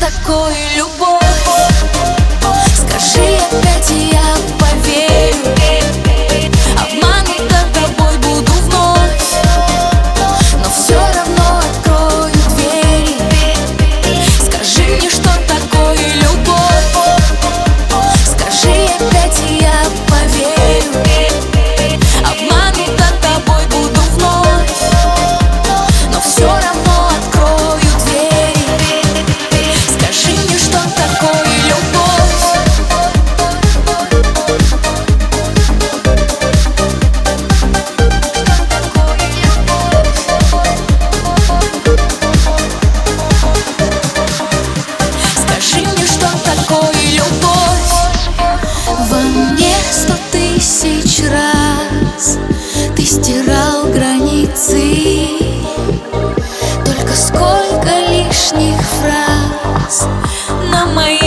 такое любовь? Скажи опять, и я поверю. Обманута тобой буду вновь, но все равно открою двери. Скажи мне, что такое любовь? Скажи опять, и я поверю. Обманута тобой буду вновь, но все равно открою двери. Скажи мне, что такое любовь? Скажи мне, что такое любовь? Во мне 100 000 раз ты стирал границы. Только сколько лишних фраз на моей